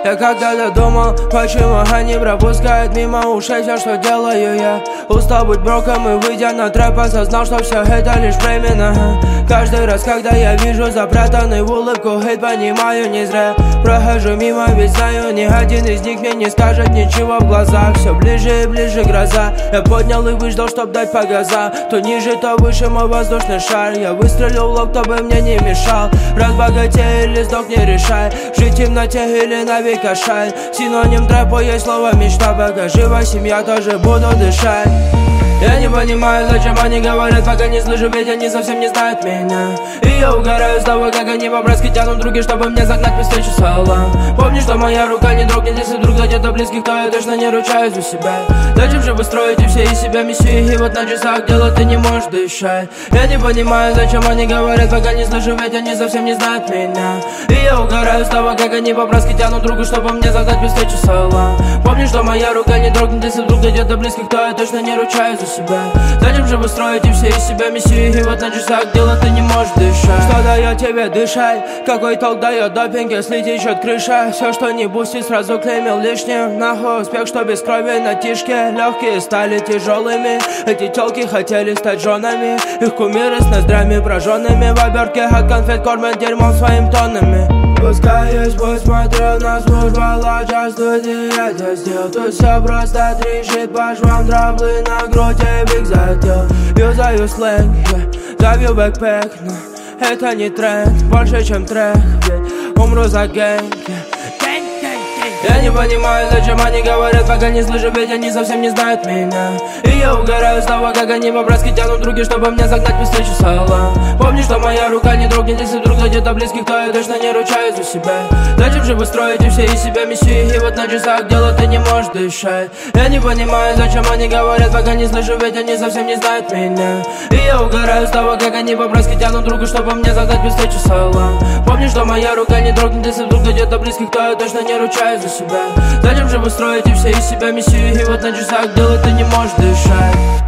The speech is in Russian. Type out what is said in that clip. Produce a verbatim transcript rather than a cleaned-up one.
Я когда-то думал, почему они пропускают мимо ушей все, что делаю я. Устал быть броком и выйдя на трэп, осознал, что все это лишь временно. Каждый раз, когда я вижу запрятанный в улыбку хейт, понимаю, не зря прохожу мимо, ведь знаю, ни один из них мне не скажет ничего в глазах. Все ближе и ближе гроза, я поднял и выждал, чтоб дать по газам. То ниже, то выше мой воздушный шар. Я выстрелил в лоб, кто бы мне не мешал. Разбогатей или сдох, не решай. Жить в темноте или навек шаль. Синоним трэпа есть слово мечта. Пока жива семья, тоже буду дышать. Я не понимаю, зачем они говорят, пока не слышу, ведь они совсем не знают меня. И я угораю с того, как они по-братски тянут руки, чтобы мне загнать при встречу салам. Помни, что моя рука не дрогнет, если вдруг где-то близких, то я точно не ручаюсь за себя. Зачем же вы строите все из себя мессии, и вот на часах дело ты не можешь дышать. Я не понимаю, зачем они говорят, пока не слышу, ведь они совсем не знают меня. И я угораю с того, как они по-братски тянут руку, чтобы мне загнать при встречу салам. Помни, что моя рука не дрогнет, если вдруг где-то близких, то я точно не ручаюсь за себя. Зачем же вы строите все из себя мессии, и вот на часах дело ты не можешь дышать. Что дает тебе дышать? Какой толк дает допинг, если течет крыша? Все, что не бустит, сразу клеймил лишним. Нахуй успех, что без крови на тишке. Легкие стали тяжелыми. Эти телки хотели стать женами. Их кумиры с ноздрями прожженными. В обертке от конфет кормят дерьмом своим тоннами. Пускай есть, посмотрел на службу, ложа студии, это сделал. Тут все просто трещит по швам, травлы на груди, биг зател. Юзаю сленг, yeah. Завью бэкпэк, но это не тренд, больше чем трек, yeah. Умру за гэнг, yeah. Я не понимаю, зачем они говорят, пока не слышу, ведь они совсем не знают меня. И я угораю с того, как они по-братски тянут руки, чтобы мне загнать при встречу салам. Помни, что моя рука не дрогнет, если вдруг где-то близких, то я точно не ручаюсь за себя. Зачем же вы строите все из себя мессии, и вот на часах дело ты не можешь дышать. Я не понимаю, зачем они говорят, пока не слышу, ведь они совсем не знают меня. И я угораю с того, как они по-братски тянут руку, чтобы мне загнать при встречу салам. Помни, что моя рука не дрогнет, если вдруг где-то близких, то я точно не ручаюсь за себя. Зачем же вы строите все из себя мессию, и вот на часах дело ты не можешь дышать.